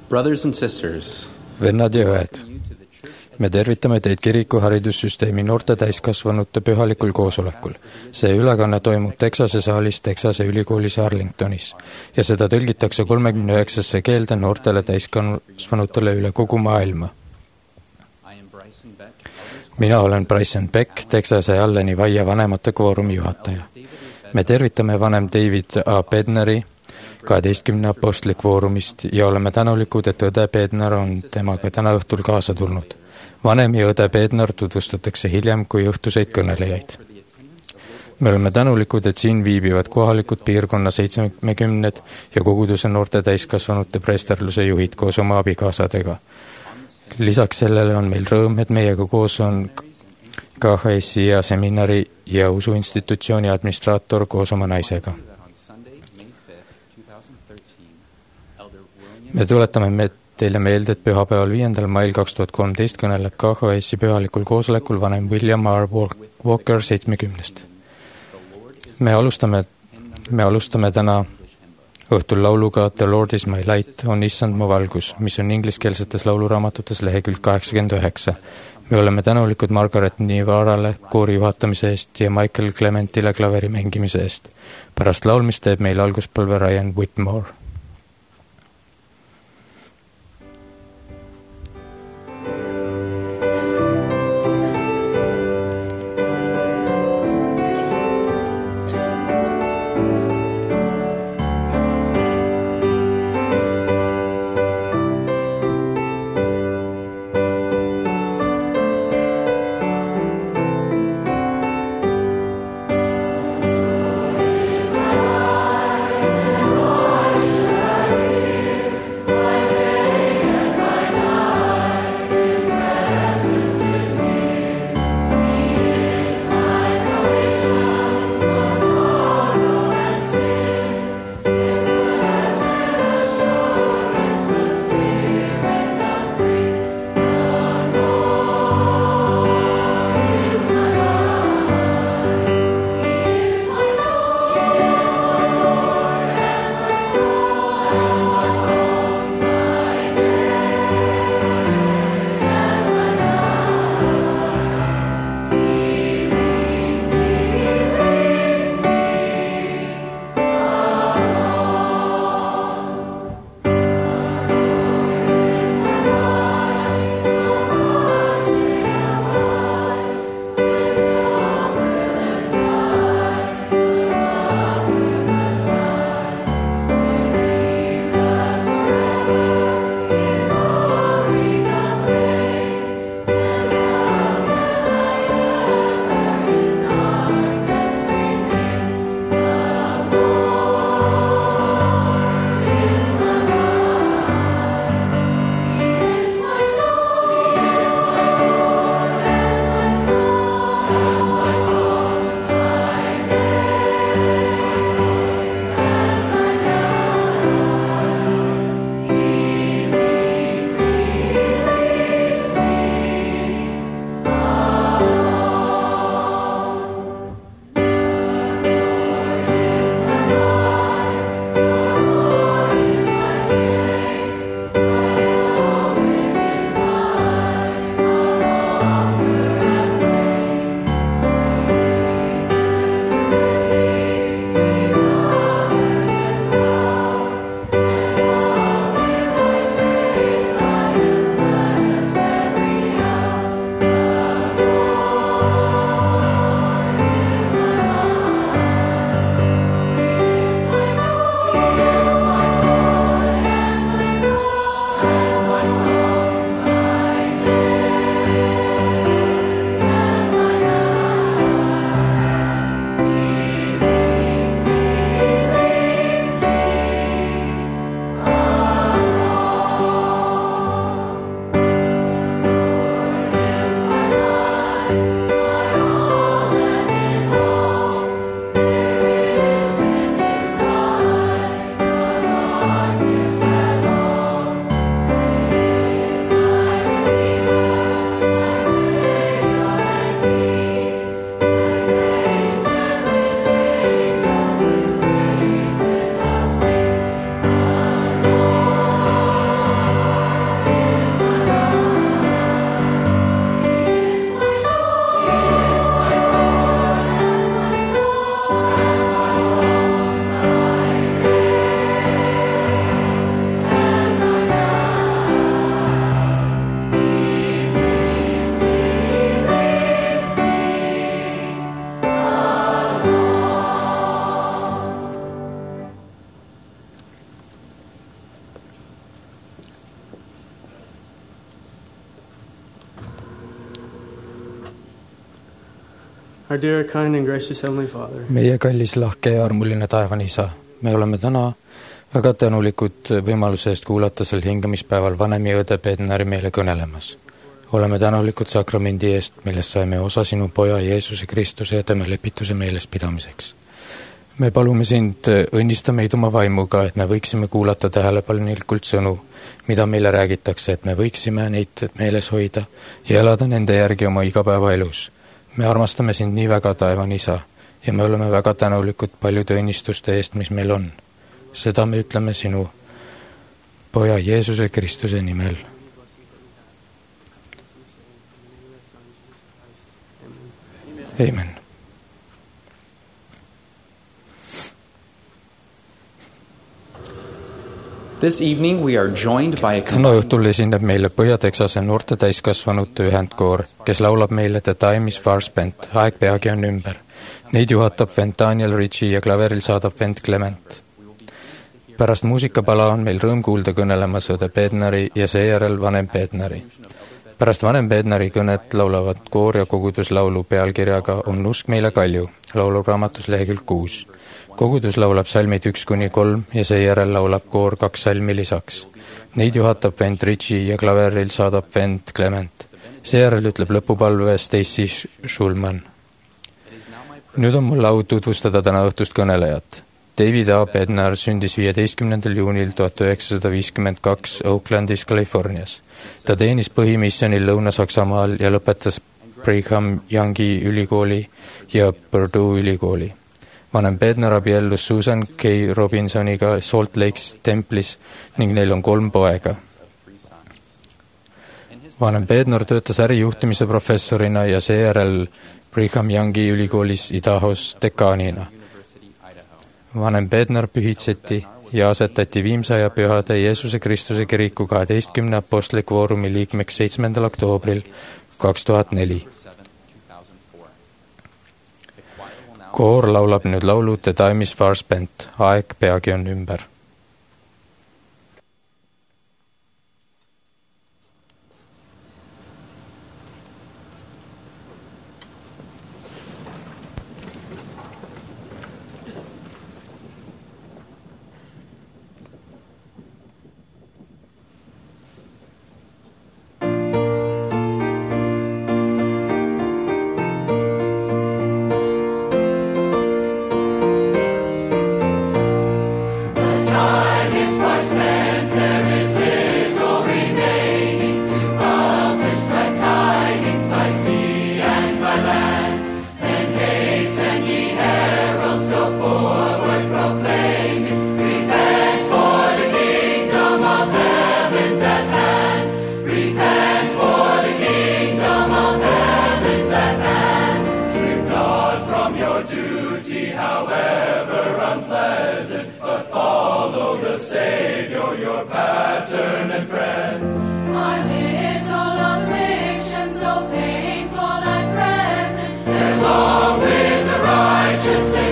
Brothers and sisters, Vennad ja õed, me tervitame teid kiriku haridussüsteemi noorte täiskasvanute pühalikul koosolekul. See ülekanne toimub Texase saalis Texase ülikoolis Arlingtonis ja seda tõlgitakse 39 keelde noortele täiskasvanutele üle kogu maailma. Mina olen Bryson Beck, Texase Alleni Vaia vanemate kvoorumi juhataja. Me tervitame vanem David A. Bedneri 12 apostli kvoorumist ja oleme tänulikud, et õde Bedner on temaga täna õhtul kaasa tulnud. Vanem ja õde Bedner tutvustatakse hiljem kui õhtuseid kõnelejaid. Me oleme tänulikud, et siin viibivad kohalikud piirkonna 70 ja koguduse noorte täiskasvanute preesterluse juhid koos oma abikaasadega. Lisaks sellele on meil rõõm, et meiega koos on KHS-i ja seminari ja usuinstitutsiooni administraator koos oma naisega. Me tuletame teile meelde, et pühapäeval 5. mail 2013 kõneleb KHS-i pühalikul koosolekul vanem William R. Walker 70. Me alustame täna õhtul lauluga The Lord is my light, on issand mu valgus, mis on ingliskeelsetes lauluraamatutes lehekülg 89. Me oleme tänulikud Margaret Nivarale koori juhatamise eest ja Michael Clementile klaveri mängimise eest. Pärast laulmist teeb meil alguspalve Ryan Whitmore. Lord Our dear, kind and gracious Heavenly Father, meie kallis, lahke ja armuline taevane isa, me oleme täna väga tänulikud võimaluse eest kuulata sel hingamispäeval vanem ja õde Bednari meile kõnelemas. Oleme tänulikud sakramendi eest, millest saime osa sinu poja Jeesuse Kristuse ja tema lepituse meeles pidamiseks. Me palume sind, õnnista meid oma vaimuga, et me võiksime kuulata tähelepanelikult sõnu, mida meile räägitakse, et me võiksime neid meeles hoida ja elada nende järgi oma igapäevaelus. Me armastame sind nii väga, taevane isa, ja me oleme väga tänulikud paljude õnnistuste eest, mis meil on. Seda me ütleme sinu poja Jeesuse Kristuse nimel. Amen. This evening we are joined by a täna õhtul esineb meile Põhja-Texase noorte täiskasvanute ühendkoor, kes laulab meile The Time is Far Spent, aeg peagi on ümber. Neid juhatab vend Daniel Ritchie ja klaveril saadab vend Clement. Pärast muusikapala on meil rõõm kuulda kõnelemas õde Bednari ja seejärel vanem Bednari. Pärast vanem Bednari kõnet laulavad koor ja koguduslaulu pealkirjaga On usk meile kalju, lauluraamatus lehekülg 6. Kogudus laulab salmid 1-3 ja seejärel laulab koor 2 salmi lisaks. Neid juhatab vend Ritchie ja klaveril saadab vend Clement. Seejärel ütleb lõpupalve Stacy Schulman. Nüüd on mul au tutvustada täna õhtust kõnelejat. David A. Bednar sündis 15. juunil 1952 Oaklandis, Californias. Ta teenis põhimissionil Lõuna-Saksamaal ja lõpetas Brigham Youngi ülikooli ja Purdue ülikooli. Vanem Bednar abiellus Susan K. Robinsoniga Salt Lakes templis ning neil on 3 poega. Vanem Bednar töötas ärijuhtimise professorina ja seejärel Brigham Youngi ülikoolis Idahos dekaanina. Vanem Bednar pühitseti ja asetati Viimsaja pühade Jeesuse Kristuse kiriku 12 apostlikvoorumi liikmeks 7. oktoobril 2004. Koor laulab nüüd laulu The Time is Far Spent, aeg peagi on ümber.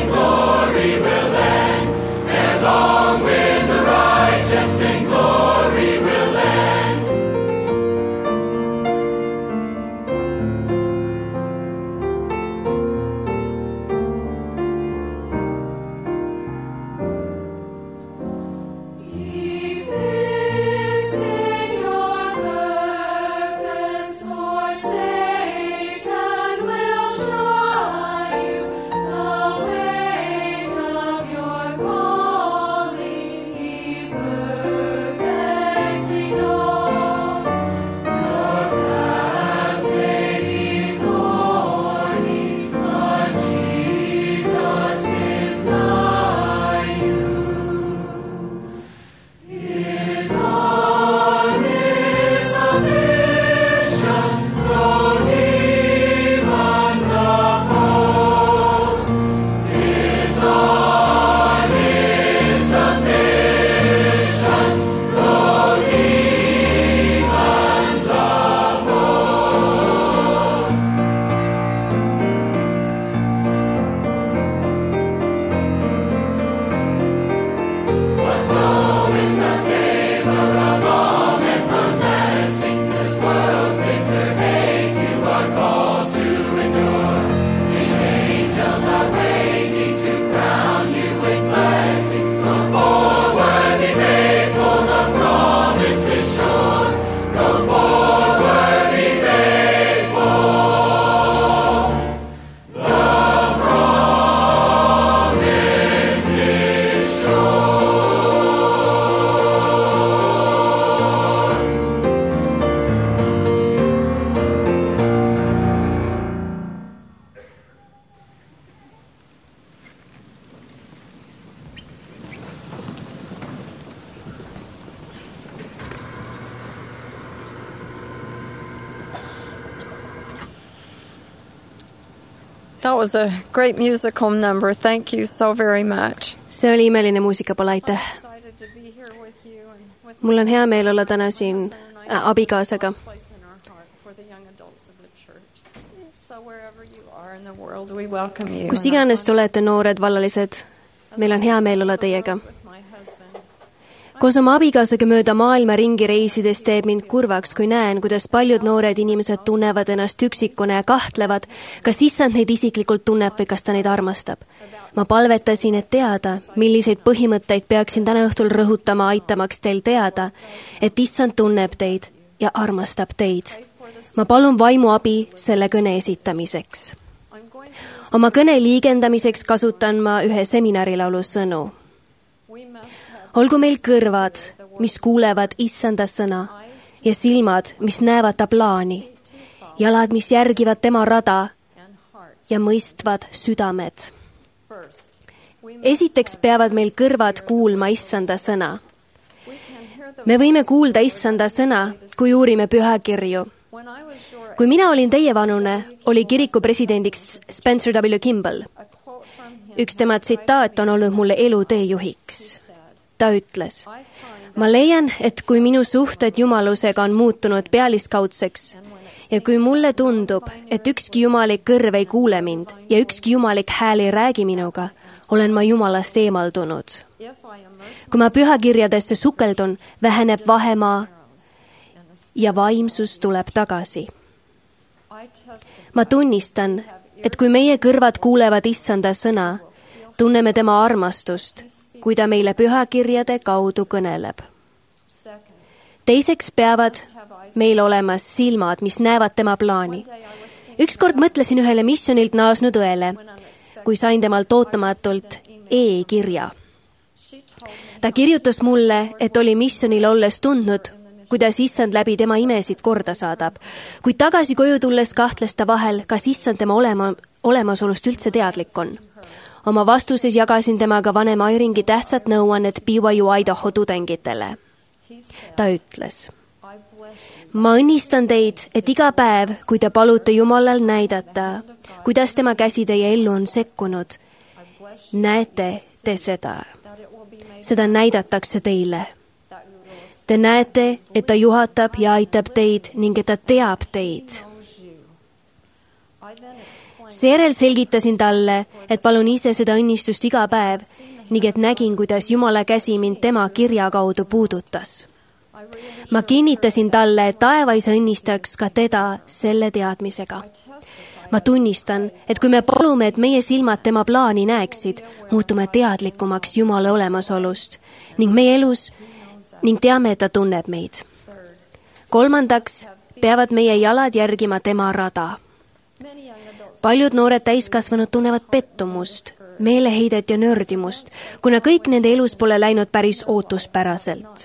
Long with the righteous in glory. That was a great musical number. Thank you so very much. See oli imeline muusikapool, aitäh. Mul on hea meel olla täna siin abikaasaga. Kus iganes te olete noored vallalised, meil on hea meel olla teiega. Koos oma abikaasaga mööda maailma ringi reisides teeb mind kurvaks, kui näen, kuidas paljud noored inimesed tunnevad ennast üksikuna ja kahtlevad, kas issand neid isiklikult tunneb või kas ta neid armastab. Ma palvetasin, et teada, milliseid põhimõtteid peaksin täna õhtul rõhutama, aitamaks teil teada, et issand tunneb teid ja armastab teid. Ma palun vaimu abi selle kõne esitamiseks. Oma kõne liigendamiseks kasutan ma ühe seminarilaulu sõnu. Olgu meil kõrvad, mis kuulevad issanda sõna ja silmad, mis näevad ta plaani, jalad, mis järgivad tema rada ja mõistvad südamed. Esiteks peavad meil kõrvad kuulma issanda sõna. Me võime kuulda issanda sõna, kui uurime pühakirju. Kui mina olin teie vanune, oli kiriku presidendiks Spencer W. Kimball. Üks tema tsitaat on olnud mulle elu teejuhiks. Ta ütles, ma leian, et kui minu suhted jumalusega on muutunud pealiskaudseks ja kui mulle tundub, et ükski jumalik kõrv ei kuule mind ja ükski jumalik hääl ei räägi minuga, olen ma jumalast eemaldunud. Kui ma pühakirjadesse sukeldun, väheneb vahemaa ja vaimsus tuleb tagasi. Ma tunnistan, et kui meie kõrvad kuulevad issanda sõna, tunneme tema armastust, kui ta meile pühakirjade kaudu kõneleb. Teiseks peavad meil olema silmad, mis näevad tema plaani. Ükskord mõtlesin ühele missioonilt naasnud õele, kui sain temalt ootamatult e-kirja. Ta kirjutas mulle, et oli missionil olles tundnud, kuidas issand läbi tema imesid korda saadab. Kuid tagasi koju tulles kahtles ta vahel, kas issand tema olemasolust üldse teadlik on. Oma vastuses jagasin temaga vanema Airingi tähtsat nõuannet BYU Idaho tudengitele. Ta ütles, ma õnnistan teid, et iga päev, kui te palute Jumalal näidata, kuidas tema käsi teie ellu on sekkunud, näete te seda. Seda näidatakse teile. Te näete, et ta juhatab ja aitab teid ning et ta teab teid. Seejärel selgitasin talle, et palun ise seda õnnistust iga päev ning et nägin, kuidas Jumala käsi mind tema kirja kaudu puudutas. Ma kinnitasin talle, et taevas õnnistaks ka teda selle teadmisega. Ma tunnistan, et kui me palume, et meie silmad tema plaani näeksid, muutume teadlikumaks Jumala olemasolust ning meie elus ning teame, et ta tunneb meid. Kolmandaks peavad meie jalad järgima tema rada. Paljud noored täiskasvanud tunnevad pettumust, meeleheidet ja nördimust, kuna kõik nende elus pole läinud päris ootuspäraselt.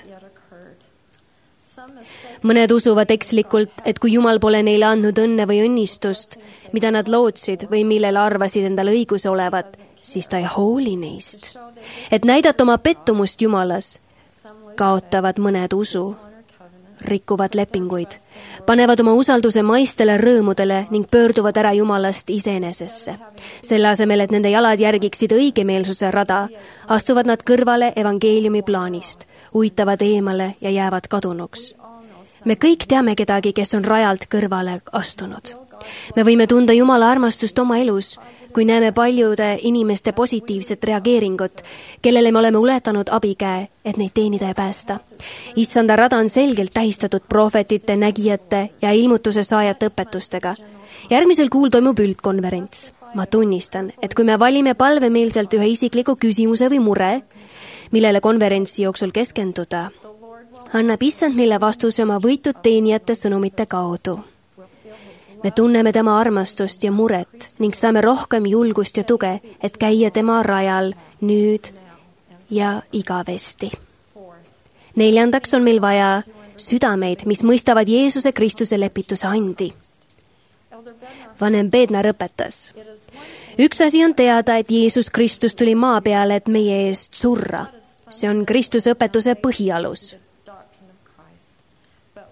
Mõned usuvad ekslikult, et kui Jumal pole neile andnud õnne või õnnistust, mida nad lootsid või millele arvasid endal õiguse olevat, siis ta ei hooli neist. Et näidata oma pettumust Jumalas, kaotavad mõned usu, rikuvad lepinguid, panevad oma usalduse maistele rõõmudele ning pöörduvad ära Jumalast iseenesesse. Selle asemel, et nende jalad järgiksid õigemeelsuse rada, astuvad nad kõrvale evangeeliumi plaanist, uitavad eemale ja jäävad kadunuks. Me kõik teame kedagi, kes on rajalt kõrvale astunud. Me võime tunda Jumala armastust oma elus, kui näeme paljude inimeste positiivset reageeringut, kellele me oleme uletanud abikäe, et neid teenida ja päästa. Issanda rada on selgelt tähistatud prohvetite, nägijate ja ilmutuse saajate õpetustega. Järgmisel kuul toimub üldkonverents. Ma tunnistan, et kui me valime palvemeelselt ühe isikliku küsimuse või mure, millele konverentsi jooksul keskenduda, annab issand meile vastuse oma võitud teenijate sõnumite kaudu. Me tunneme tema armastust ja muret ning saame rohkem julgust ja tuge, et käia tema rajal nüüd ja igavesti. Neljandaks on meil vaja südameid, mis mõistavad Jeesuse Kristuse lepituse andi. Vanem Bednar õpetas. Üks asi on teada, et Jeesus Kristus tuli maa peale, et meie eest surra. See on Kristuse õpetuse põhialus.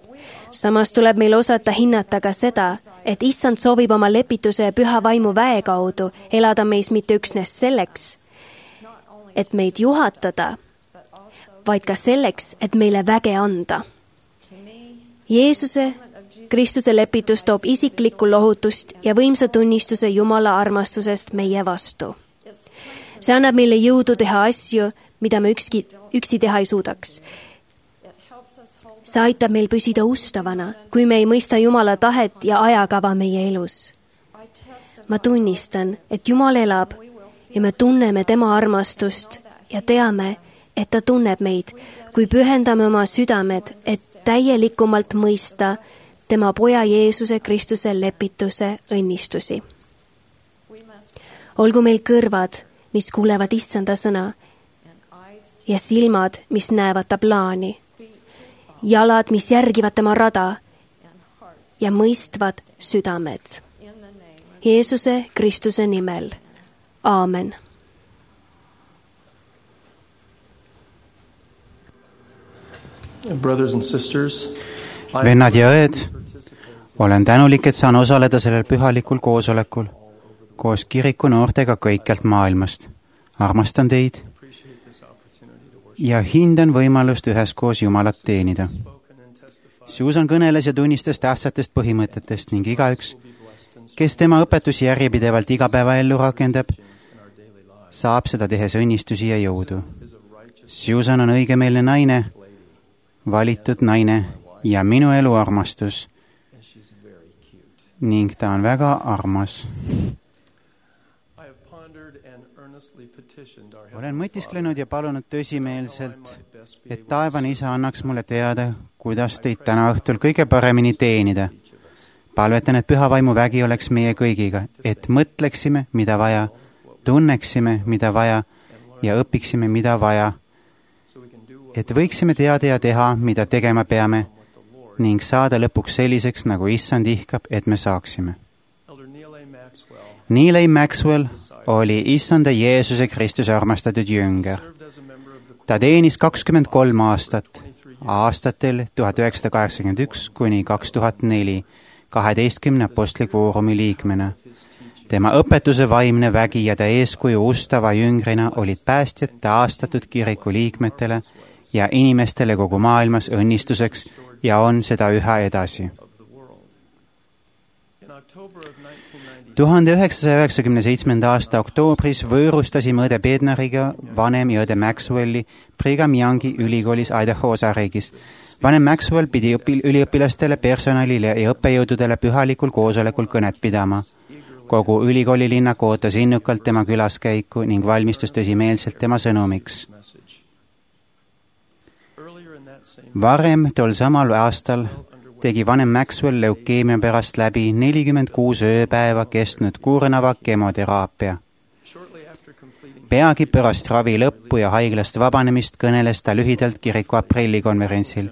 samas tuleb meil osata hinnata ka seda, et Issand soovib oma lepituse ja püha vaimu väe kaudu elada meis mitte üksnes selleks, et meid juhatada, vaid ka selleks, et meile väge anda. Jeesuse Kristuse lepitus toob isiklikku lohutust ja võimsa tunnistuse Jumala armastusest meie vastu. See annab meile jõudu teha asju, mida me üksi teha ei suudaks. See aitab meil püsida ustavana, kui me ei mõista Jumala tahet ja ajakava meie elus. Ma tunnistan, et Jumal elab ja me tunneme tema armastust ja teame, et ta tunneb meid, kui pühendame oma südamed, et täielikumalt mõista tema poja Jeesuse Kristuse lepituse õnnistusi. Olgu meil kõrvad, mis kuulevad Issanda sõna ja silmad, mis näevad ta plaani, jalad, mis järgivad tema rada ja mõistvad südamed. Jeesuse Kristuse nimel. Aamen. Brothers and sisters, Vennad ja õed, olen tänulik, et saan osaleda sellel pühalikul koosolekul koos kiriku noortega kõikjalt maailmast. Armastan teid ja hindan võimalust üheskoos Jumalat teenida. Susan kõneles ja tunnistas tähtsatest põhimõtetest ning igaüks, kes tema õpetusi järjepidevalt igapäevaellu rakendab, saab seda tehes õnnistusi ja jõudu. Susan on õigemeelne naine, valitud naine ja minu elu armastus ning ta on väga armas. Olen mõtisklenud ja palunud tõsimeelselt, et taevane Isa annaks mulle teada, kuidas teid täna õhtul kõige paremini teenida. Palvetan, et püha vaimu vägi oleks meie kõigiga, et mõtleksime, mida vaja, tunneksime, mida vaja ja õpiksime, mida vaja, et võiksime teada ja teha, mida tegema peame ning saada lõpuks selliseks, nagu Issand ihkab, et me saaksime. Neil A. Maxwell oli Issanda Jeesuse Kristuse armastatud jünger. Ta teenis 23 aastat, aastatel 1981 kuni 2004, 12 apostlikvoorumi liikmena. Tema õpetuse vaimne vägi ja ta eeskuju ustava jüngrina olid päästjad taastatud kiriku liikmetele ja inimestele kogu maailmas õnnistuseks ja on seda üha edasi. 1997. aasta oktoobris võõrustasime õde Bednariga vanem ja õde Maxwelli Brigham Youngi ülikoolis Idaho osariigis. Vanem Maxwell pidi üliõpilastele, personalile ja õppejõududele pühalikul koosolekul kõnet pidama. Kogu ülikoolilinnak ootas innukalt tema külaskäiku ning valmistus tõsimeelselt tema sõnumiks. Varem tol samal aastal tegi vanem Maxwell leukeemia pärast läbi 46 ööpäeva kestnud kurnava kemoteraapia. Peagi pärast ravi lõppu ja haiglast vabanemist kõneles ta lühidalt kiriku aprillikonverentsil.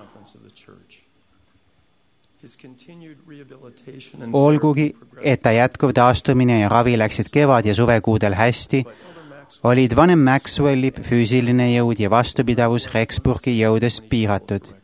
Olgugi, et ta jätkuv taastumine ja ravi läksid kevad- ja suvekuudel hästi, olid vanem Maxwelli füüsiline jõud ja vastupidavus Rexburgi jõudes piiratud.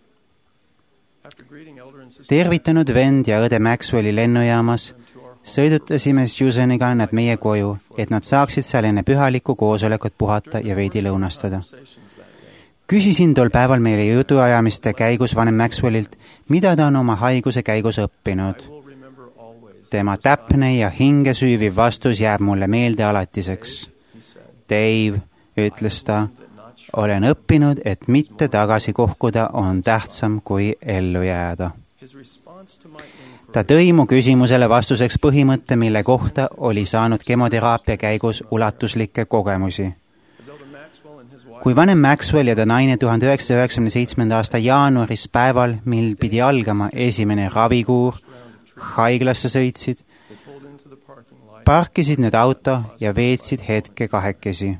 Tervitanud vend ja õde Maxwelli lennujaamas sõidutasime Susaniga nad meie koju, et nad saaksid seal enne pühalikku koosolekut puhata ja veidi lõunastada. Küsisin tol päeval meile jutuajamiste käigus vanem Maxwellilt, mida ta on oma haiguse käigus õppinud. Tema täpne ja hinge süüviv vastus jääb mulle meelde alatiseks. Dave, ütles ta, olen õppinud, et mitte tagasi kohkuda on tähtsam kui ellu jääda. Ta tõi mu küsimusele vastuseks põhimõtte, mille kohta oli saanud kemoteraapia käigus ulatuslikke kogemusi. Kui vanem Maxwell ja ta naine 1997. aasta jaanuaris päeval, mil pidi algama esimene ravikuur, haiglasse sõitsid, parkisid need auto ja veetsid hetke kahekesi.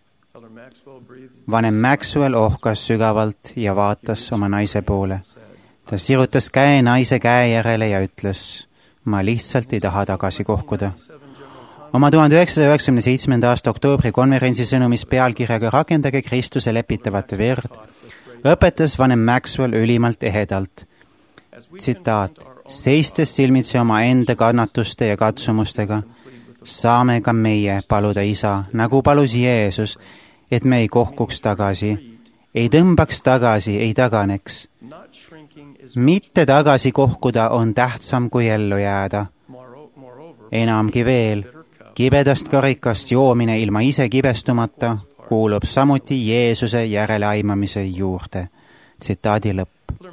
Vanem Maxwell ohkas sügavalt ja vaatas oma naise poole. Ta sirutas käe naise käe järele ja ütles, ma lihtsalt ei taha tagasi kohkuda. Oma 1997. aasta oktoobri konverentsi sõnumis pealkirjaga Rakendage Kristuse lepitavat verd õpetas vanem Maxwell ülimalt ehedalt. tsitaat, seistes silmitsi oma enda kannatuste ja katsumustega, saame ka meie paluda Isa, nagu palus Jeesus, et me ei kohkuks tagasi, ei tõmbaks tagasi, ei taganeks. Mitte tagasi kohkuda on tähtsam kui ellu jääda. Enamgi veel, kibedast karikast joomine ilma ise kibestumata kuulub samuti Jeesuse järeleaimamise juurde. Tsitaadi lõpp.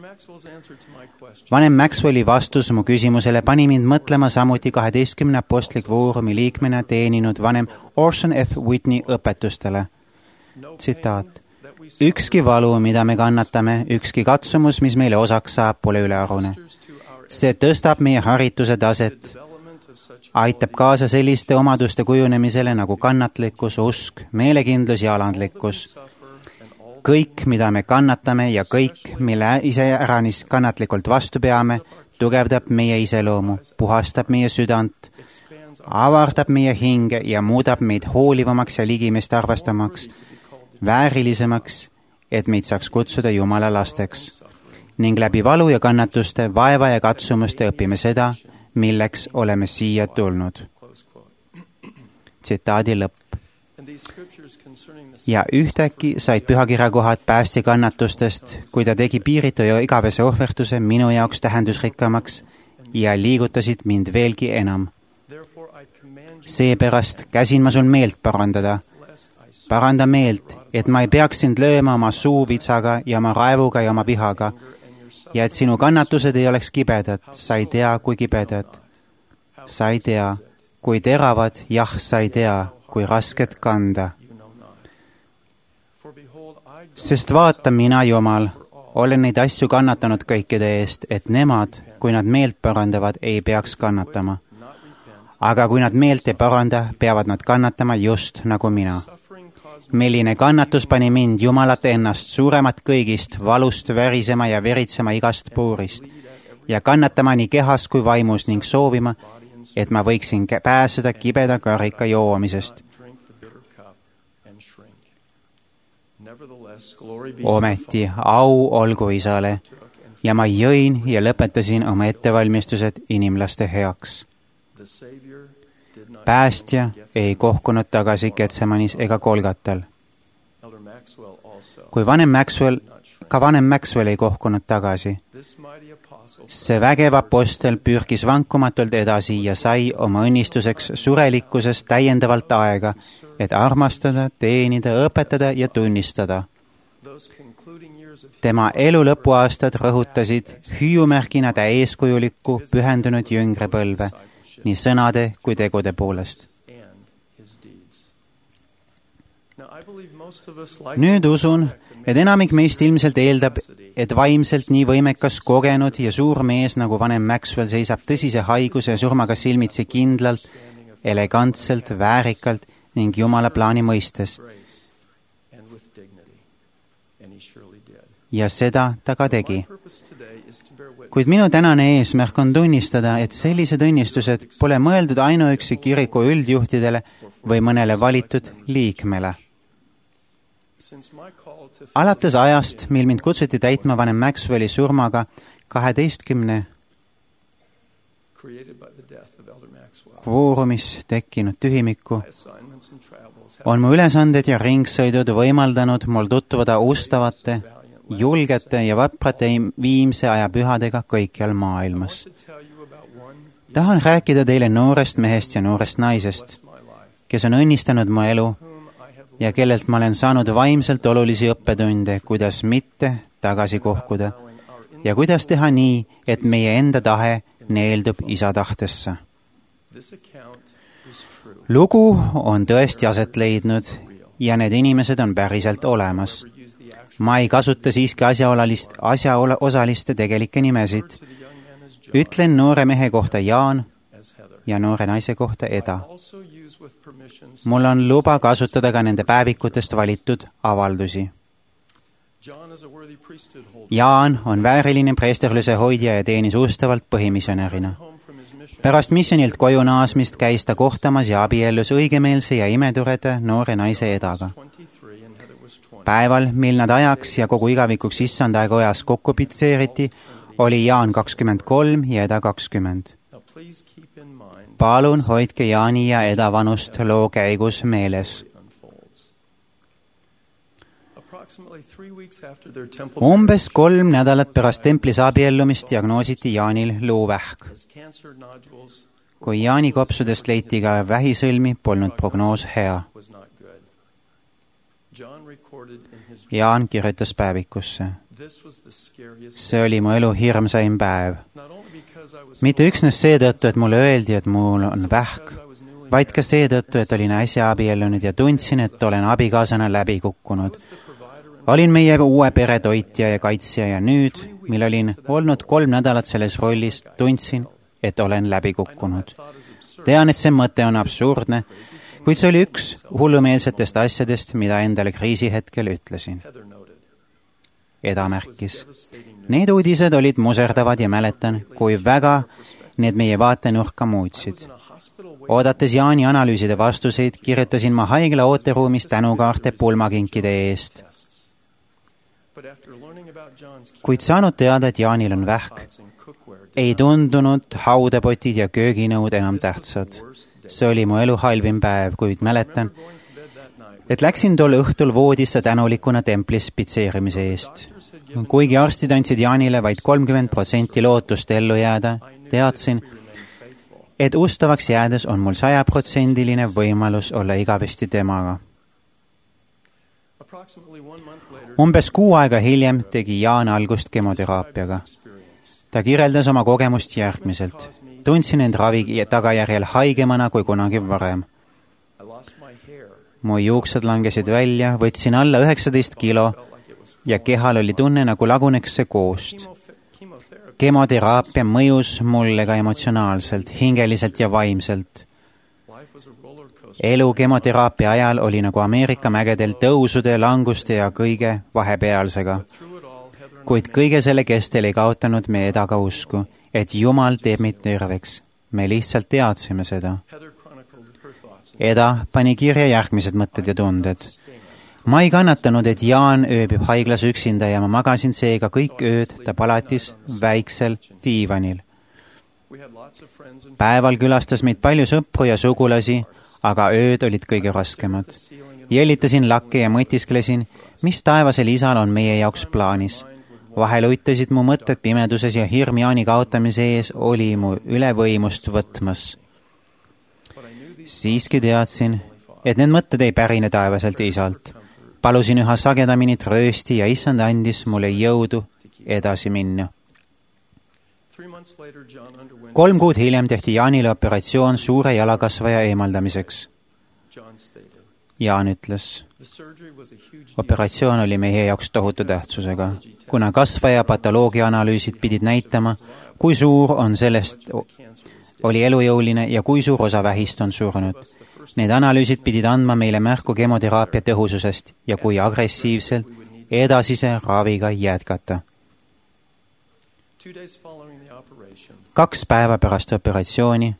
Vanem Maxwelli vastus mu küsimusele pani mind mõtlema samuti 12 apostlik Foorumi liikmena teeninud vanem Orson F. Whitney õpetustele. Tsitaat. Ükski valu, mida me kannatame, ükski katsumus, mis meile osaks saab, pole ülearune. See tõstab meie harituse taset, aitab kaasa selliste omaduste kujunemisele nagu kannatlikkus, usk, meelekindlus ja alandlikkus. Kõik, mida me kannatame ja kõik, mille iseäranis kannatlikult vastu peame, tugevdab meie iseloomu, puhastab meie südant, avardab meie hinge ja muudab meid hoolivamaks ja ligimest arvestamaks, väärilisemaks, et meid saaks kutsuda Jumala lasteks. Ning läbi valu ja kannatuste, vaeva ja katsumuste õpime seda, milleks oleme siia tulnud. Tsitaadi lõpp. Ja ühtäkki said pühakirjakohad päästja kannatustest, kui ta tegi piiritu ja igavese ohverduse minu jaoks tähendusrikkamaks ja liigutasid mind veelgi enam. Seepärast käsin ma sul meelt parandada. Paranda meelt, et ma ei peaks sind lööma oma suuvitsaga ja oma raevuga ja oma vihaga ja et sinu kannatused ei oleks kibedad, sa ei tea, kui kibedad. Sa ei tea, kui teravad, jah, sa ei tea, kui rasket kanda. Sest vaata, mina, Jumal, olen neid asju kannatanud kõikide eest, et nemad, kui nad meelt parandavad, ei peaks kannatama. Aga kui nad meelt ei paranda, peavad nad kannatama just nagu mina. Milline kannatus pani mind Jumalat ennast suuremat kõigist valust värisema ja veritsema igast puurist ja kannatama nii kehas kui vaimus ning soovima, et ma võiksin pääseda kibeda karika joomisest. Ometi au olgu Isale ja ma jõin ja lõpetasin oma ettevalmistused inimlaste heaks. Päästja ei kohkunud tagasi Getsemanis ega Golgatal. Kui vanem Maxwell ei kohkunud tagasi. See vägev apostel pürgis vankumatult edasi ja sai oma õnnistuseks surelikkuses täiendavalt aega, et armastada, teenida, õpetada ja tunnistada. Tema elu lõpuaastad rõhutasid hüüumärgina ta eeskujulikku pühendunud jüngrepõlve, nii sõnade kui tegude poolest. Nüüd usun, et enamik meist ilmselt eeldab, et vaimselt nii võimekas, kogenud ja suur mees nagu vanem Maxwell seisab tõsise haiguse ja surmaga silmitsi kindlalt, elegantselt, väärikalt ning Jumala plaani mõistes. Ja seda ta ka tegi. Kuid minu tänane eesmärk on tunnistada, et sellised õnnistused pole mõeldud ainuüksi kiriku üldjuhtidele või mõnele valitud liikmele. Alates ajast, mil mind kutsuti täitma vanem Maxwelli surmaga 12 kvoorumis tekkinud tühimikku, on mu ülesanded ja ringsõidud võimaldanud mul tutvuda ustavate, julgete ja vaprate viimse aja pühadega kõikjal maailmas. Tahan rääkida teile noorest mehest ja noorest naisest, kes on õnnistanud mu elu ja kellelt ma olen saanud vaimselt olulisi õppetunde, kuidas mitte tagasi kohkuda ja kuidas teha nii, et meie enda tahe neeldub Isa tahtesse. Lugu on tõesti aset leidnud ja need inimesed on päriselt olemas. Ma ei kasuta siiski asjaosaliste tegelikke nimesid. Ütlen noore mehe kohta Jaan ja noore naise kohta Eda. Mul on luba kasutada ka nende päevikutest valitud avaldusi. Jaan on vääriline preesterluse hoidja ja teenis ustavalt põhimisjonärina. Pärast misjonilt koju naasmist käis ta kohtamas ja abiellus õigemeelse ja imetoreda noore naise Edaga. Päeval, mil nad ajaks ja kogu igavikuks issand aega ojas kokku pitseeriti, oli Jaan 23 ja Eda 20. Palun hoidke Jaani ja Eda vanust loo käigus meeles. Umbes 3 nädalat pärast templis abiellumist diagnoositi Jaanil luuvähk. Kui Jaani kopsudest leiti ka vähisõlmi, polnud prognoos hea. Jaan kirjutas päevikusse. See oli mu elu hirmsaim päev. Mitte üksnes seetõttu, et mulle öeldi, et mul on vähk, vaid ka seetõttu, et olin äsja abiellunud ja tundsin, et olen abikaasana läbi kukkunud. Olin meie uue pere toitja ja kaitsja ja nüüd, mil olin olnud 3 nädalat selles rollis, tundsin, et olen läbi kukkunud. Tean, et see mõte on absurdne, kuid see oli üks hullumeelsetest asjadest, mida endale kriisihetkel ütlesin. Eda märkis. Need uudised olid muserdavad ja mäletan, kui väga need meie vaatenurka muutsid. Oodates Jaani analüüside vastuseid, kirjutasin ma haigla ooteruumis tänukaarte pulmakinkide eest. Kuid saanud teada, et Jaanil on vähk, ei tundunud haudapotid ja kööginõud enam tähtsad. See oli mu elu halvim päev, kuid mäletan, et läksin tol õhtul voodisse tänulikuna templis pitseerimise eest. Kuigi arstid andsid Jaanile vaid 30% lootust ellu jääda, teadsin, et ustavaks jäädes on mul 100% võimalus olla igavesti temaga. Umbes 6 aega hiljem tegi Jaan algust kemoteraapiaga. Ta kirjeldas oma kogemust järgmiselt. Tundsin end ravi tagajärjel haigemana kui kunagi varem. Mu juuksed langesid välja, võtsin alla 19 kilo ja kehal oli tunne, nagu laguneks see koost. Kemoteraapia mõjus mulle ka emotsionaalselt, hingeliselt ja vaimselt. Elu kemoteraapia ajal oli nagu Ameerika mägedel tõusude, languste ja kõige vahepealsega. Kuid kõige selle kestel ei kaotanud me Edaga usku, et Jumal teeb meid terveks. Me lihtsalt teadsime seda. Eda pani kirja järgmised mõtted ja tunded. Ma ei kannatanud, et Jaan ööbib haiglas üksinda ja ma magasin seega kõik ööd ta palatis väiksel diivanil. Päeval külastas meid palju sõpru ja sugulasi, aga ööd olid kõige raskemad. Jälitasin lakke ja mõtisklesin, mis taevasel isal on meie jaoks plaanis. Vahel uitasid mu mõtted pimeduses ja hirm Jaani kaotamise ees oli mu ülevõimust võtmas. Siiski teadsin, et need mõtted ei pärine taevaselt isalt. Palusin üha sagedamini tröösti ja issand andis mulle jõudu edasi minna. 3 kuud hiljem tehti Jaanile operatsioon suure jalakasvaja eemaldamiseks. Jaan ütles, operatsioon oli meie jaoks tohutu tähtsusega, kuna kasvaja patoloogia analüüsid pidid näitama, kui suur on sellest oli elujõuline ja kui suur osa vähist on surnud. Need analüüsid pidid andma meile märku kemoteraapia tõhususest ja kui agressiivselt edasise raviga jätkata. 2 päeva pärast operatsiooni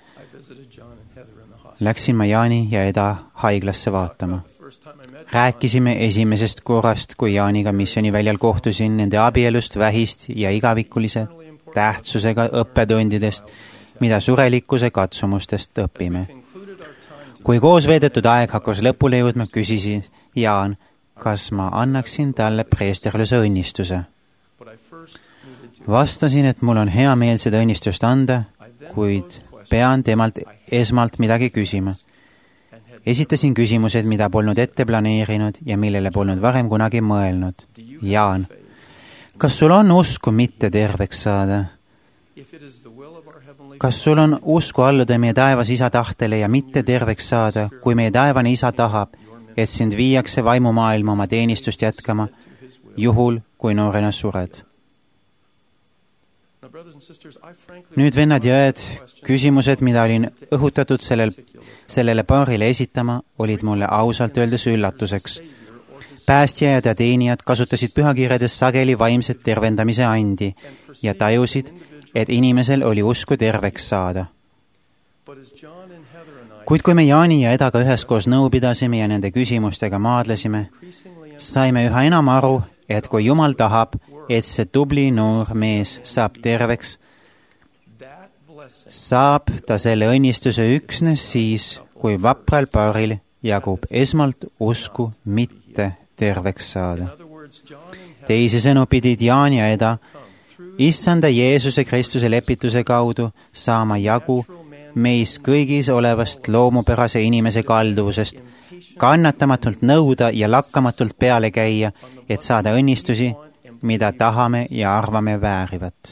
läksin ma Jaani ja Eda haiglasse vaatama. Rääkisime esimesest korrast, kui Jaaniga missiooniväljal kohtusin, nende abielust, vähist ja igavikulise tähtsusega õppetundidest, mida surelikkuse katsumustest õpime. Kui koos veedetud aeg hakkas lõpule jõudma, küsisin Jaan, kas ma annaksin talle preesterluse õnnistuse. Vastasin, et mul on hea meel seda õnnistust anda, kuid pean temalt esmalt midagi küsima. Esitasin küsimused, mida polnud ette planeerinud ja millele polnud varem kunagi mõelnud. Jaan, kas sul on usku mitte terveks saada? Kas sul on usku alluda meie taevas isa tahtele ja mitte terveks saada, kui meie taevane isa tahab, et sind viiakse vaimumaailma oma teenistust jätkama, juhul kui noorena sured? Nüüd, vennad ja õed, küsimused, mida olin õhutatud sellele paarile esitama, olid mulle ausalt öeldes üllatuseks. Päästja ja ta teenijad kasutasid pühakirjades sageli vaimset tervendamise andi ja tajusid, et inimesel oli usku terveks saada. Kuid kui me Jaani ja Edaga üheskoos nõu pidasime ja nende küsimustega maadlesime, saime üha enam aru, et kui Jumal tahab, et see tubli noor mees saab terveks, saab ta selle õnnistuse üksnes siis, kui vapral paaril jagub esmalt usku mitte terveks saada. Teisisõnu pidid Jaan ja Eda Issanda Jeesuse Kristuse lepituse kaudu saama jagu meis kõigis olevast loomupärase inimese kalduvusest, kannatamatult nõuda ja lakkamatult peale käia, et saada õnnistusi, mida tahame ja arvame väärivat.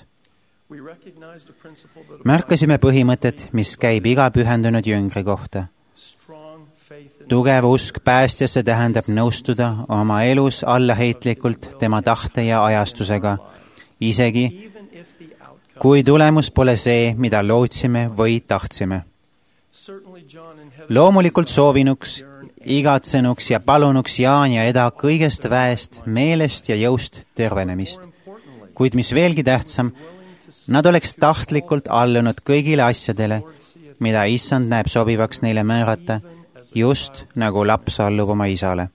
Märkasime põhimõtet, mis käib iga pühendunud jüngri kohta. Tugev usk päästjasse tähendab nõustuda oma elus allaheitlikult tema tahte ja ajastusega, isegi kui tulemus pole see, mida lootsime või tahtsime. Loomulikult soovinuks, igatsenuks ja palunuks Jaan ja Eda kõigest väest, meelest ja jõust tervenemist. Kuid mis veelgi tähtsam, nad oleks tahtlikult allunud kõigile asjadele, mida Issand näeb sobivaks neile määrata, just nagu laps allub oma isale.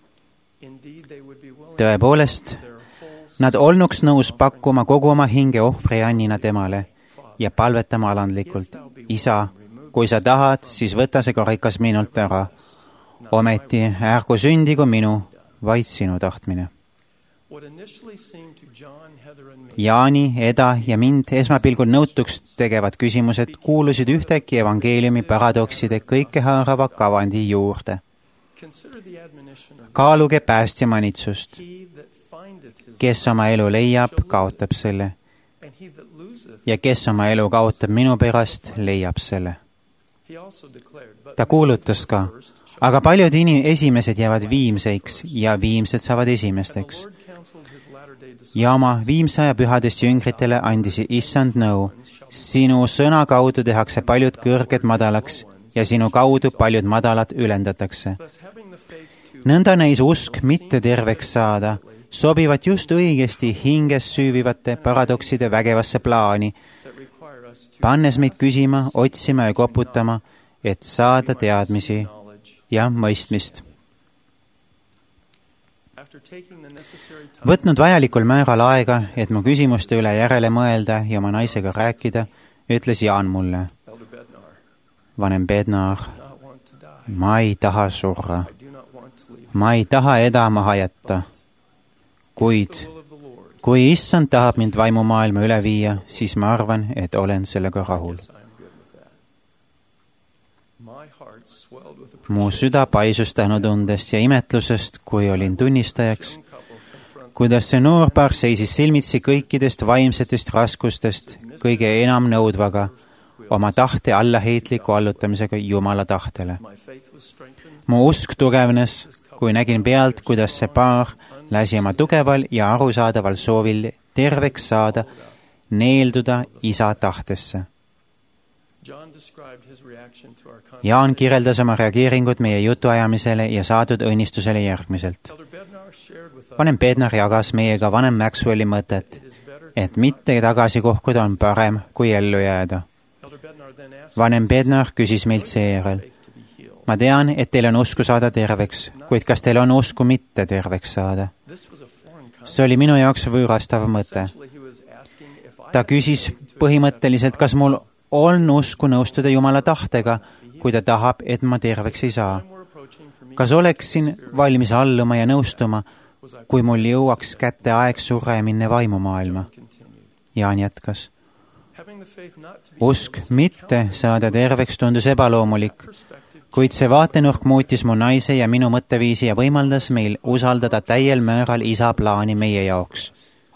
Tõepoolest, nad olnuks nõus pakkuma kogu oma hinge ohvriannina temale ja palvetama alandlikult. Isa, kui sa tahad, siis võta see karikas minult ära. Ometi ärgu sündigu minu, vaid sinu tahtmine. Jaani, Eda ja mind esmapilgul nõutuks tegevad küsimused kuulusid ühtäkki evangeeliumi paradokside kõikehaarava kavandi juurde. Kaaluge päästja manitsust. Kes oma elu leiab, kaotab selle. Ja kes oma elu kaotab minu pärast, leiab selle. Ta kuulutas ka, aga paljud esimesed jäävad viimseiks ja viimsed saavad esimesteks. Ja oma viimsaja pühadest jüngritele andis Issand nõu. Sinu sõna kaudu tehakse paljud kõrged madalaks ja sinu kaudu paljud madalad ülendatakse. Nõnda neis usk mitte terveks saada, sobivad just õigesti hinges süüvivate paradokside vägevasse plaani, pannes meid küsima, otsima ja koputama, et saada teadmisi ja mõistmist. Võtnud vajalikul määral aega, et mu küsimuste üle järele mõelda ja oma naisega rääkida, ütles Jaan mulle, vanem Bednar, ma ei taha surra. Ma ei taha Eda maha jätta. Kuid kui Issand tahab mind vaimumaailma üle viia, siis ma arvan, et olen sellega rahul. Mu süda paisus tänutundest ja imetlusest, kui olin tunnistajaks, kuidas see noorpaar seisis silmitsi kõikidest vaimsetest raskustest kõige enam nõudvaga, oma tahte allaheitliku allutamisega Jumala tahtele. Mu usk tugevnes, kui nägin pealt, kuidas see paar lasi oma tugeval ja arusaadaval soovil terveks saada, neelduda isa tahtesse. Jaan kirjeldas oma reageeringut meie jutuajamisele ja saadud õnnistusele järgmiselt. Vanem Bednar jagas meiega vanem Maxwelli mõtet, et mitte tagasi kohkuda on parem, kui ellu jääda. Vanem Bednar küsis meilt seejärel. Ma tean, et teil on usku saada terveks, kuid kas teil on usku mitte terveks saada? See oli minu jaoks võõrastav mõte. Ta küsis põhimõtteliselt, kas mul on usku nõustuda Jumala tahtega, kui ta tahab, et ma terveks ei saa. Kas oleksin valmis alluma ja nõustuma, kui mul jõuaks kätte aeg surra ja minna vaimumaailma? Jaan jätkas. Usk mitte saada terveks tundus ebaloomulik, kuid see vaatenurk muutis mu naise ja minu mõtteviisi ja võimaldas meil usaldada täiel määral isa plaani meie jaoks.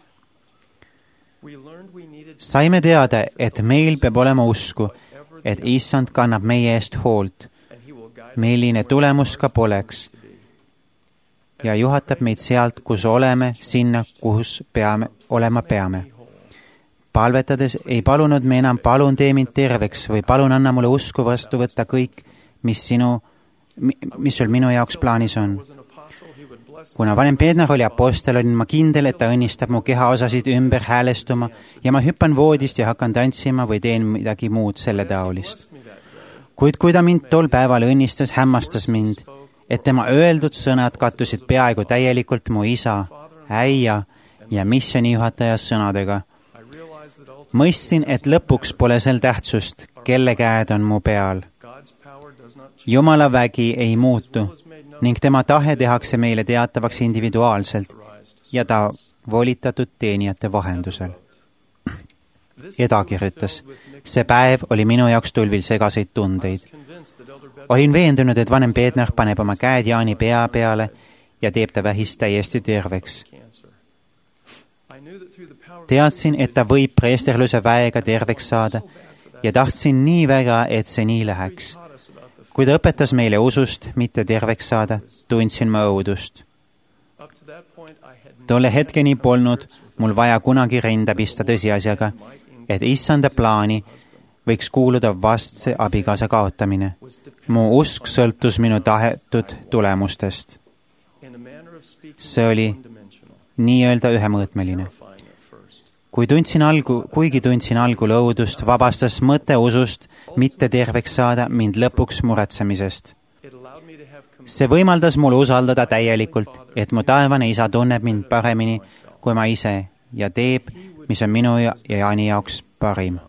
Saime teada, et meil peab olema usku, et Issand kannab meie eest hoolt, milline tulemus ka poleks, ja juhatab meid sealt, kus oleme, sinna, kus olema peame. Palvetades ei palunud me enam palun tee mind terveks või palun anna mulle usku vastu võtta kõik, mis sul minu jaoks plaanis on. Kuna vanem Bednar oli apostel, olin ma kindel, et ta õnnistab mu kehaosasid ümber häälestuma ja ma hüppan voodist ja hakkan tantsima või teen midagi muud selle taolist. Kuid kui ta mind tol päeval õnnistas, hämmastas mind, et tema öeldud sõnad kattusid peaaegu täielikult mu isa, äia ja missioonijuhataja sõnadega. Mõistsin, et lõpuks pole sel tähtsust, kelle käed on mu peal. Jumala vägi ei muutu ning tema tahe tehakse meile teatavaks individuaalselt ja ta volitatud teenijate vahendusel. Eda kirjutas, see päev oli minu jaoks tulvil segaseid tundeid. Olin veendunud, et vanem Pedner paneb oma käed Jaani pea peale ja teeb ta vähist täiesti terveks. Teadsin, et ta võib preesterluse väega terveks saada ja tahtsin nii väga, et see nii läheks. Kui ta õpetas meile usust mitte terveks saada, tundsin ma õudust. Tolle hetkeni polnud mul vaja kunagi rinda pista tõsiasjaga, et issanda plaani võiks kuuluda vastse abikaasa kaotamine. Mu usk sõltus minu tahetud tulemustest. See oli nii-öelda ühemõõtmeline. Kuigi tundsin algul õudust, vabastas mõte usust mitte terveks saada mind lõpuks muretsemisest. See võimaldas mul usaldada täielikult, et mu taevane isa tunneb mind paremini kui ma ise ja teeb, mis on minu ja Jaani jaoks parim.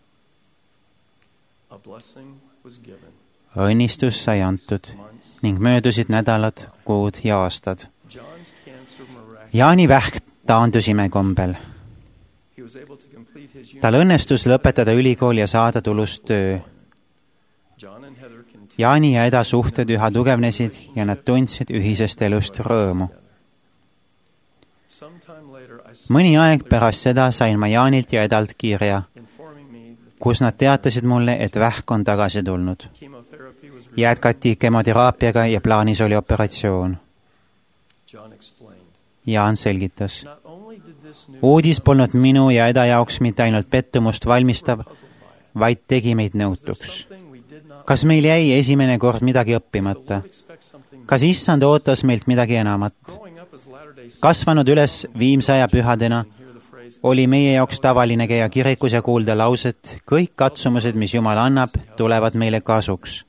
Õnnistus sai antud ning möödusid nädalad, kuud ja aastad. Jaani vähk taandus imekombel. Tal õnnestus lõpetada ülikool ja saada tulust töö. Jaani ja Eda suhted üha tugevnesid ja nad tundsid ühisest elust rõõmu. Mõni aeg pärast seda sain ma Jaanilt ja Edalt kirja, kus nad teatasid mulle, et vähk on tagasi tulnud. Jätkati kemoteraapiaga ja plaanis oli operatsioon. Jaan selgitas. Uudis polnud minu ja Eda jaoks mitte ainult pettumust valmistav, vaid tegi meid nõutuks. Kas meil jäi esimene kord midagi õppimata? Kas issand ootas meilt midagi enamat? Kasvanud üles viimsaja pühadena, oli meie jaoks tavaline käia kirikus ja kuulda lauset, kõik katsumused, mis Jumal annab, tulevad meile kasuks.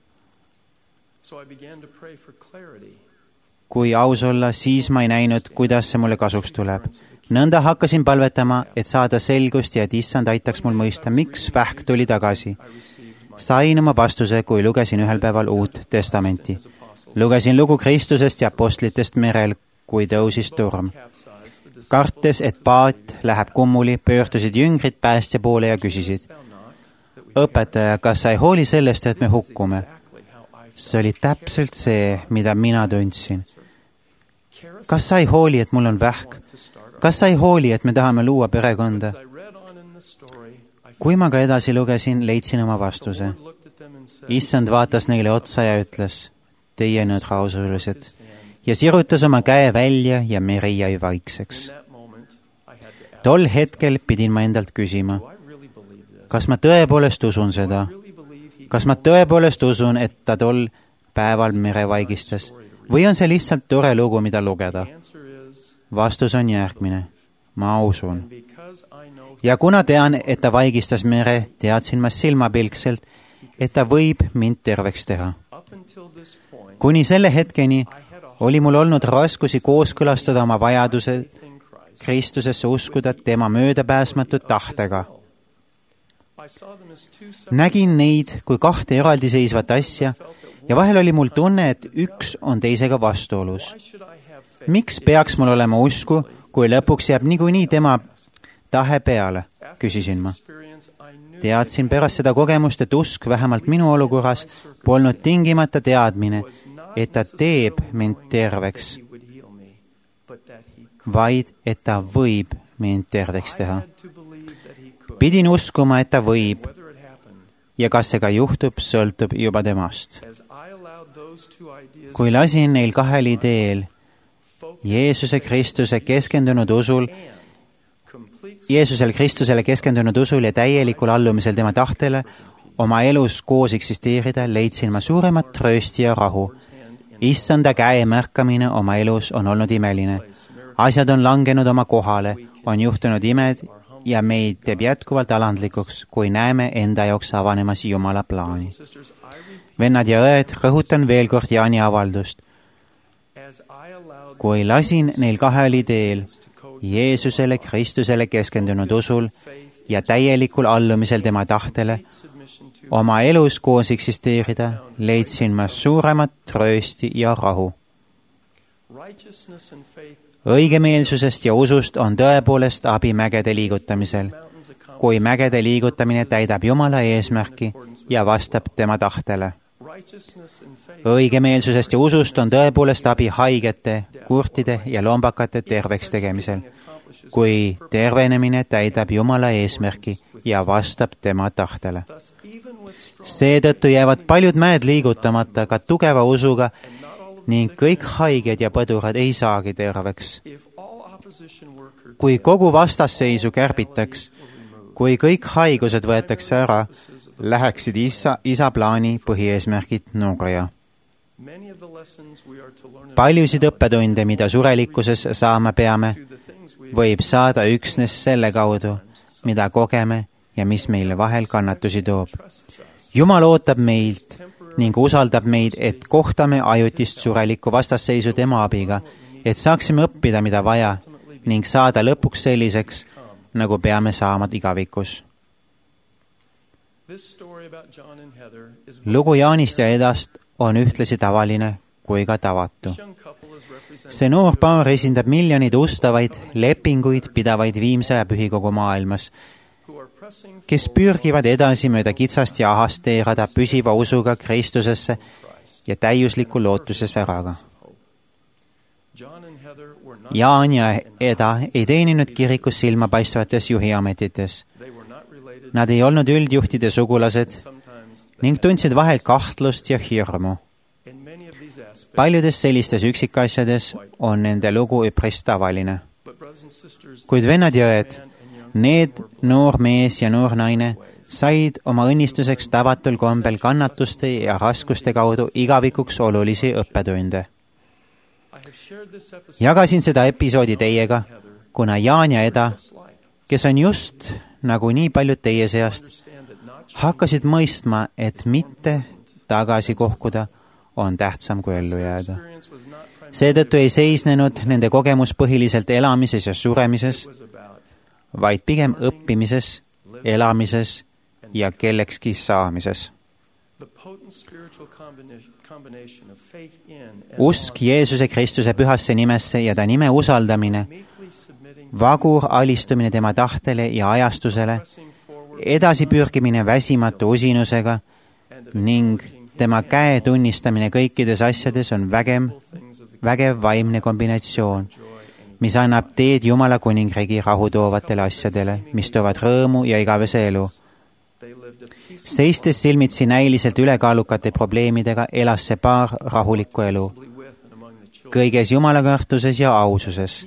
Kui aus olla, siis ma ei näinud, kuidas see mulle kasuks tuleb. Nõnda hakkasin palvetama, et saada selgust ja et issand aitaks mul mõista, miks vähk tuli tagasi. Sain oma vastuse, kui lugesin ühel päeval Uut Testamenti. Lugesin lugu Kristusest ja apostlitest merel, kui tõusis turm. Kartes, et paat läheb kummuli, pöördusid jüngrid päästja poole ja küsisid, õpetaja, kas sa ei hooli sellest, et me hukkume? See oli täpselt see, mida mina tundsin. Kas sa ei hooli, et mul on vähk? Kas sa ei hooli, et me tahame luua perekonda? Kui ma ka edasi lugesin, leidsin oma vastuse. Issand vaatas neile otsa ja ütles, teie nõdrausulised, ja sirutas oma käe välja ja meri jäi vaikseks. Tol hetkel pidin ma endalt küsima, kas ma tõepoolest usun seda? Kas ma tõepoolest usun, et ta tol päeval mere vaigistas? Või on see lihtsalt tore lugu, mida lugeda? Vastus on järgmine. Ma usun. Ja kuna tean, et ta vaigistas mere, teadsin ma silmapilkselt, et ta võib mind terveks teha. Kuni selle hetkeni oli mul olnud raskusi kooskõlastada oma vajaduse Kristusesse uskuda tema möödapääsmatut tahtega. Nägin neid kui kahte eraldiseisvat asja ja vahel oli mul tunne, et üks on teisega vastuolus. Miks peaks mul olema usku, kui lõpuks jääb niikuinii tema tahe peale, küsisin ma. Teadsin pärast seda kogemust, et usk vähemalt minu olukorras polnud tingimata teadmine, et ta teeb mind terveks, vaid et ta võib mind terveks teha. Pidin uskuma, et ta võib ja kas see ka juhtub, sõltub juba temast. Kui lasin neil kahel ideel, Jeesusele Kristusele keskendunud usul ja täielikul allumisel tema tahtele oma elus koos eksisteerida, leidsin ma suuremat tröösti ja rahu. Issanda käe märkamine oma elus on olnud imeline. Asjad on langenud oma kohale, on juhtunud imed ja meid teeb jätkuvalt alandlikuks, kui näeme enda jaoks avanemas Jumala plaani. Vennad ja õed, rõhutan veel kord Jaani avaldust. Kui lasin neil kahel ideel, Jeesusele Kristusele keskendunud usul ja täielikul allumisel tema tahtele oma elus koos eksisteerida, leidsin ma suuremat tröösti ja rahu. Õigemeelsusest ja usust on tõepoolest abi mägede liigutamisel, kui mägede liigutamine täidab Jumala eesmärki ja vastab tema tahtele. Õigemeelsusest ja usust on tõepoolest abi haigete, kurtide ja lombakate terveks tegemisel, kui tervenemine täidab Jumala eesmärki ja vastab tema tahtele. Seetõttu jäävad paljud mäed liigutamata ka tugeva usuga ning kõik haiged ja põdurad ei saagi terveks. Kui kogu vastasseisu kärbitaks, kui kõik haigused võetakse ära, läheksid isa plaani põhieesmärgid nurja. Paljusid õppetunde, mida surelikkuses saama peame, võib saada üksnes selle kaudu, mida kogeme ja mis meile vahel kannatusi toob. Jumal ootab meilt ning usaldab meid, et kohtame ajutist surelikku vastasseisu tema abiga, et saaksime õppida, mida vaja, ning saada lõpuks selliseks, nagu peame saama igavikus. Lugu Jaanist ja Edast on ühtlasi tavaline kui ka tavatu. See noor paar esindab miljoneid ustavaid, lepinguid pidavaid viimse ja pühikogu maailmas, kes pürgivad edasi mööda kitsast ja ahast teerada püsiva usuga Kristusesse ja täiusliku lootuse säraga. Jaan ja Eda ei teeninud kirikus silmapaistvates juhiametites. Nad ei olnud üldjuhtide sugulased ning tundsid vahel kahtlust ja hirmu. Paljudes sellistes üksikasjades on nende lugu üpris tavaline. Kuid vennad ja õed, need noor mees ja noor naine said oma õnnistuseks tavatul kombel kannatuste ja raskuste kaudu igavikuks olulisi õppetunde. Jagasin seda episoodi teiega, kuna Jaan ja Eda, kes on just nagu nii paljud teie seast, hakkasid mõistma, et mitte tagasi kohkuda on tähtsam kui ellu jääda. Seetõttu ei seisnenud nende kogemus põhiliselt elamises ja suremises, vaid pigem õppimises, elamises ja kellekski saamises. Usk Jeesuse Kristuse pühasse nimesse ja ta nime usaldamine, vagur alistumine tema tahtele ja ajastusele, edasipürgimine väsimatu usinusega ning tema käe tunnistamine kõikides asjades on vägev vaimne kombinatsioon, mis annab teed Jumala kuningriigi rahu toovatele asjadele, mis toovad rõõmu ja igavese elu. Seistes silmitsi näiliselt ülekaalukate probleemidega elas see paar rahulikku elu, kõiges Jumala kartuses ja aususes.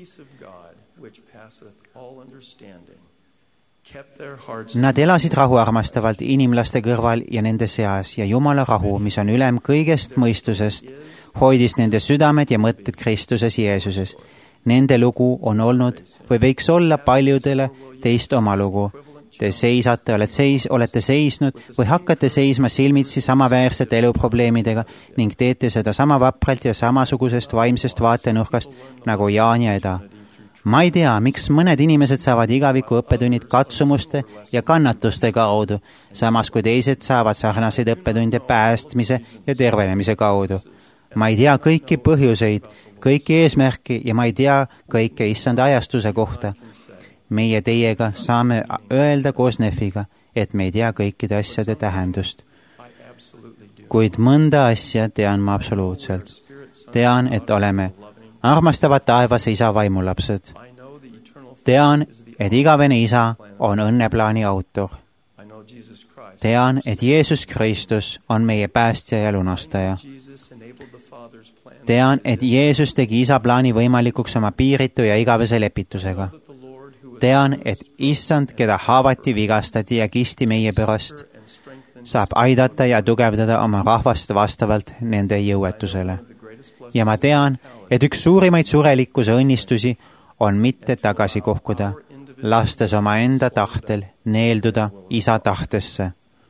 Nad elasid rahuarmastavalt inimlaste kõrval ja nende seas ja Jumala rahu, mis on ülem kõigest mõistusest, hoidis nende südamed ja mõtted Kristuses Jeesuses. Nende lugu on olnud või võiks olla paljudele teist oma lugu. Te seisate, olete seisnud või hakkate seisma silmitsi samaväärsete eluprobleemidega ning teete seda sama vapralt ja samasugusest vaimsest vaatenurkast nagu Jaan ja Eda. Ma ei tea, miks mõned inimesed saavad igaviku õppetunnid katsumuste ja kannatuste kaudu, samas kui teised saavad sarnaseid õppetunde päästmise ja tervenemise kaudu. Ma ei tea kõiki põhjuseid, kõiki eesmärki ja ma ei tea kõike issanda ajastuse kohta. Meie teiega saame öelda koos Nefiga, et me ei tea kõikide asjade tähendust. Kuid mõnda asja tean ma absoluutselt. Tean, et oleme armastavad taevase isa vaimulapsed. Tean, et igavene isa on õnneplaani autor. Tean, et Jeesus Kristus on meie päästja ja lunastaja. Tean, et Jeesus tegi isa plaani võimalikuks oma piiritu ja igavese lepitusega. Tean, et issand, keda haavati, vigastati ja kisti meie pärast, saab aidata ja tugevdada oma rahvast vastavalt nende jõuetusele. Ja ma tean, et üks suurimaid surelikkuse õnnistusi on mitte tagasi kohkuda, lastes oma enda tahtel neelduda isa tahtesse.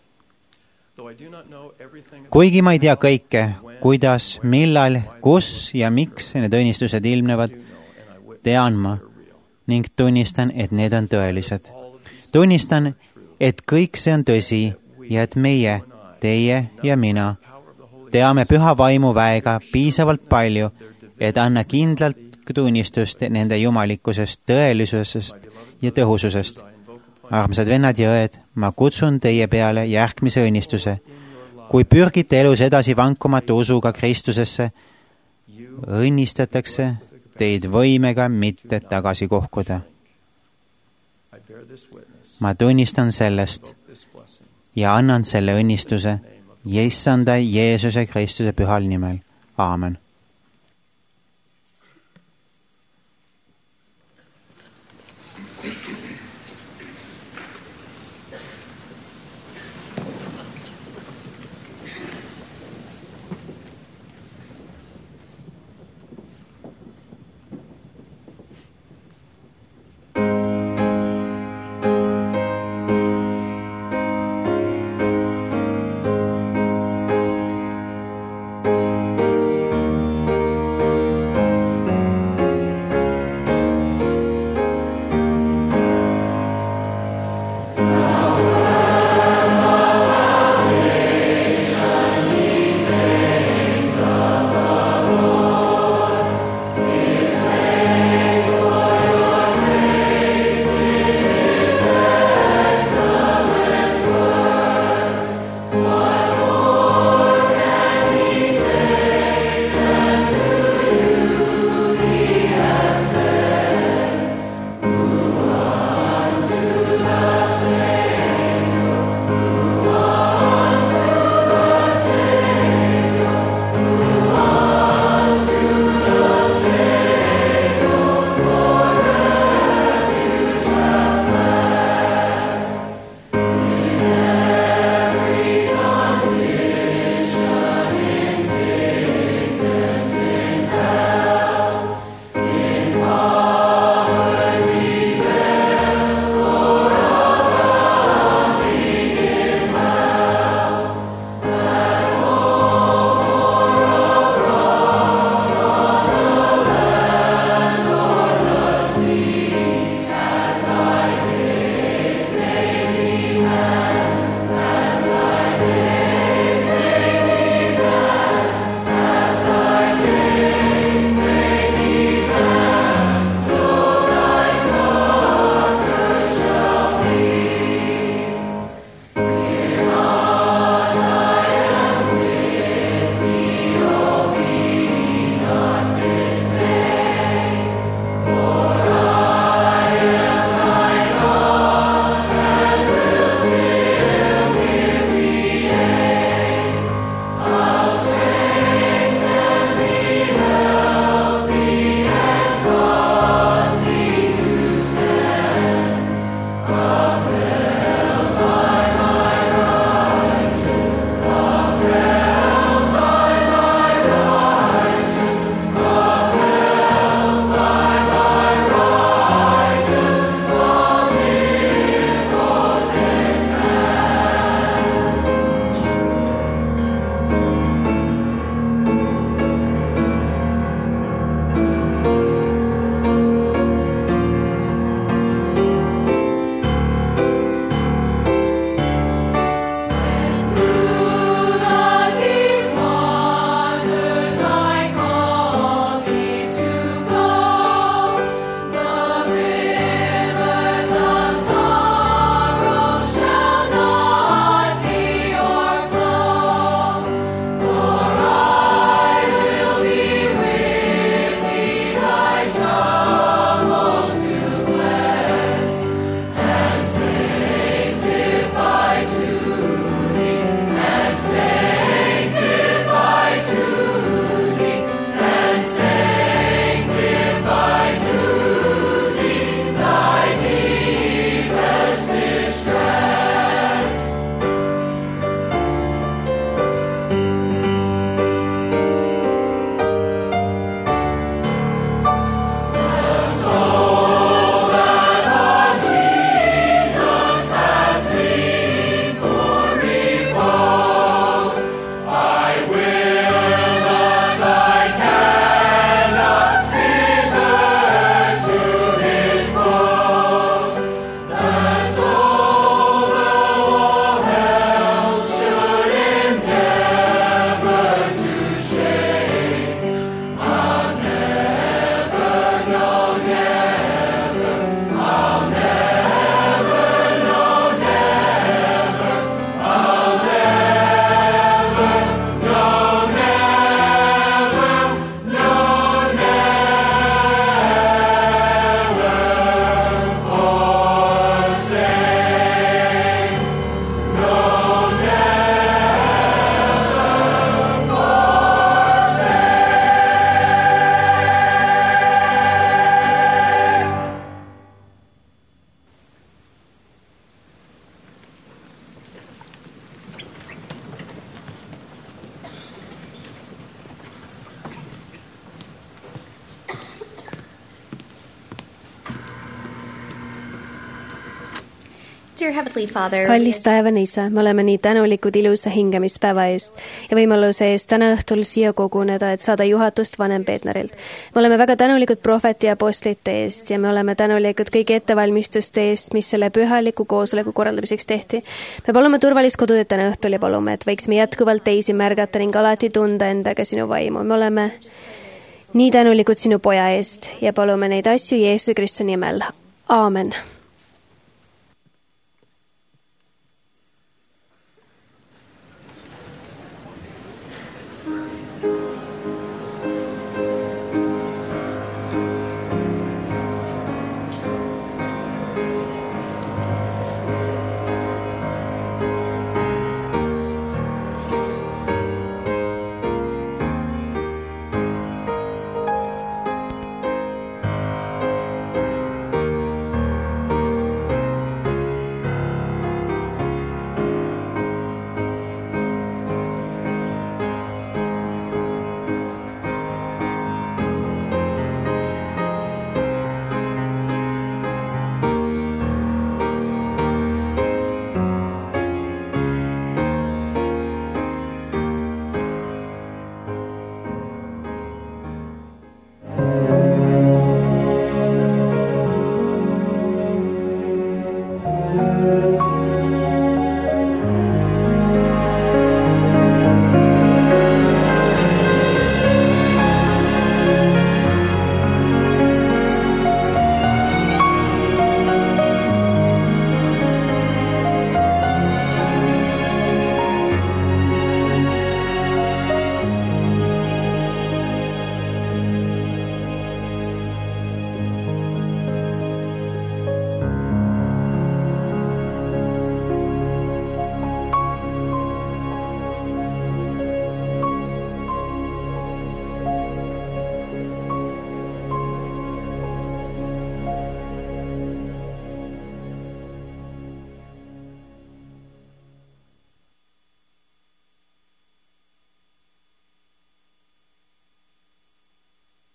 Kuigi ma ei tea kõike, kuidas, millal, kus ja miks need õnnistused ilmnevad, tean ma, ning tunnistan, et need on tõelised. Tunnistan, et kõik see on tõsi ja et meie, teie ja mina, teame püha vaimu väega piisavalt palju, et anna kindlalt tunnistust nende jumalikkusest, tõelisusest ja tõhususest. Armsad vennad ja õed, ma kutsun teie peale järgmise õnnistuse. Kui pürgite elus edasi vankumatu usuga Kristusesse, õnnistatakse teid võimega mitte tagasi kohkuda. Ma tunnistan sellest ja annan selle õnnistuse Issanda Jeesuse Kristuse pühal nimel. Aamen. Dear Heavenly Father, kallis taevane isa, me oleme nii tänulikud ilusa hingamispäeva eest ja võimaluse eest täna õhtul siia koguneda, et saada juhatust vanem Pednerilt. Me oleme väga tänulikud prohveti ja apostlite eest ja me oleme tänulikud kõigi ettevalmistuste eest, mis selle pühaliku koosoleku korraldamiseks tehti. Me palume turvalist koduteed täna õhtul ja palume, et võiksime jätkuvalt teisi märgata ning alati tunda endaga sinu vaimu. Me oleme nii tänulikud sinu poja eest ja palume neid asju Jeesuse Kristuse nimel. Aamen.